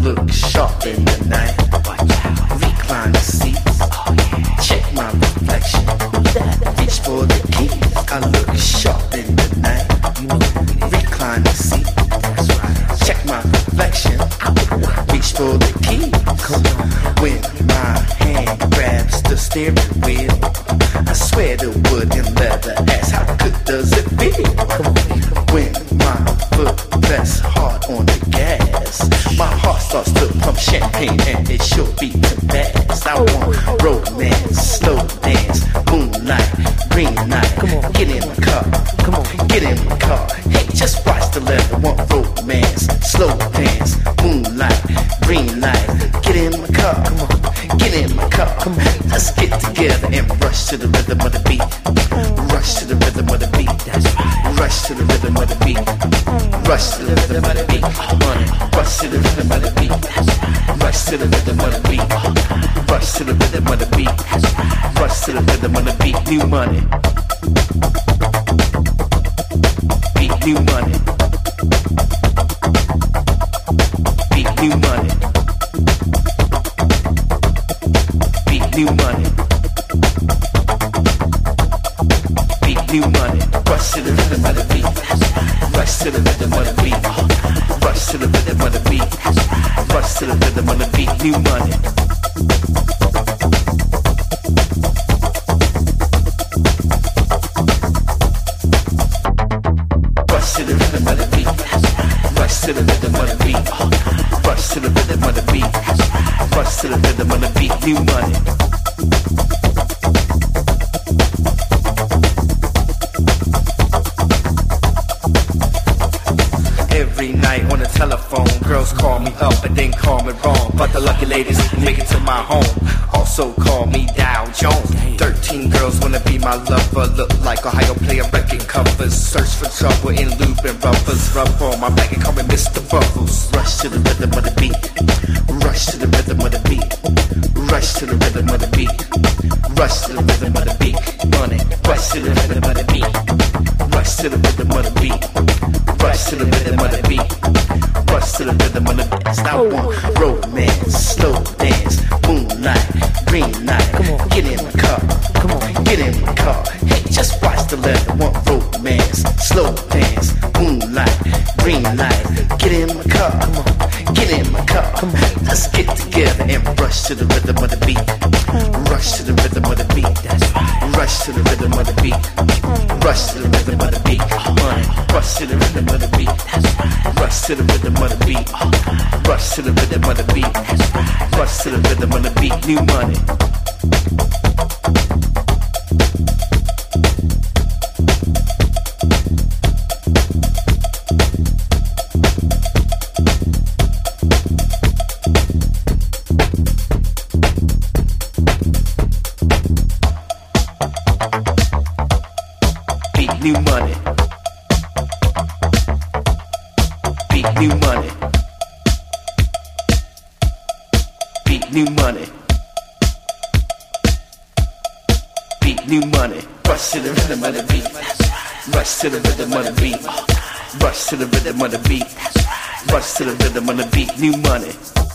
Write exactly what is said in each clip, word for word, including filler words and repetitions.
look sharp in the night. Recline the seats. Check my reflection. Reach for the keys. I look sharp in the night. Recline the seat. Check my reflection. Reach for the keys. When my hand grabs the steering wheel, I swear the wood and leather ass, how good does it feel? When my foot rests hard on the gas, my heart starts to pump champagne and it sure beats fast. I want romance, slow dance, moonlight, green night. Get in the car, come on, get in the car. Hey, just watch the leather. Want romance, slow dance, moonlight, green light. Get in the car, come on, get in the car. Come on, let's get together and rush to the rhythm of the beat. Rush to the rhythm of the beat. That's right. Rush to the rhythm of the beat. Rush to the rhythm of the beat. Money. Rush to the rhythm of the beat. Rush to the rhythm of the beat. Rush to the rhythm of the beat. Rush to the rhythm of the beat. New money. Beat new money. Beat new money. Beat new money. Beat new money. Rush to the rhythm of the beat. Rush to the rhythm of the beat. Rush to the rhythm of the beat. Rush to the rhythm of the beat. New money. Rush to the rhythm of the beat. Rush to the rhythm of the beat. Rush to the rhythm of the beat. Rush to the rhythm of the beat. New money. Every night on the telephone, girls call me up and then call me wrong. But the lucky ladies make it to my home. Also call me Dow Jones. Thirteen girls wanna be my lover. Look like Ohio player wrecking covers. Search for trouble in lube and rubbers. Rub on my back and call me Mister Bubbles. Rush to the rhythm of the beat. Rush to the rhythm of the beat. Rush to the rhythm of the beat. Rush to the rhythm of the beat. Money. Rush to the rhythm of the beat. Rush to the rhythm of the beat. Rush to the rhythm of the beat. Rush to the rhythm of the beat. I want romance, slow dance, moonlight, green night. Come on, get in the car. Come on, get in the car. Hey, just watch the leather. Want romance, slow dance, moonlight, green light. Get in the car. Come on, get in the car. Come on, let's get together and rush to the rhythm of the beat. Rush to the rhythm of the beat. That's right. Rush to the rhythm of the beat. Rush to the rhythm of the beat. Money. Rush to the rhythm of the beat. Rush to the rhythm of the beat. Rush to the rhythm of the beat. Rush to the rhythm of the beat. New money. Beat new money. Beat new money. Beat new money. Beat new money. Rush to the rhythm of the beat. Rush to the rhythm of the beat. Rush to the rhythm of the beat. Rush to the rhythm of the beat. New money.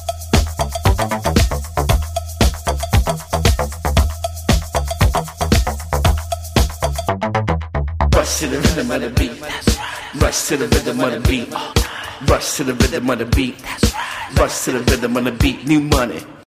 Rush to the rhythm of the beat. Rush to the rhythm of the beat. Rush to the rhythm of the beat. Rush to the rhythm of the beat. New money.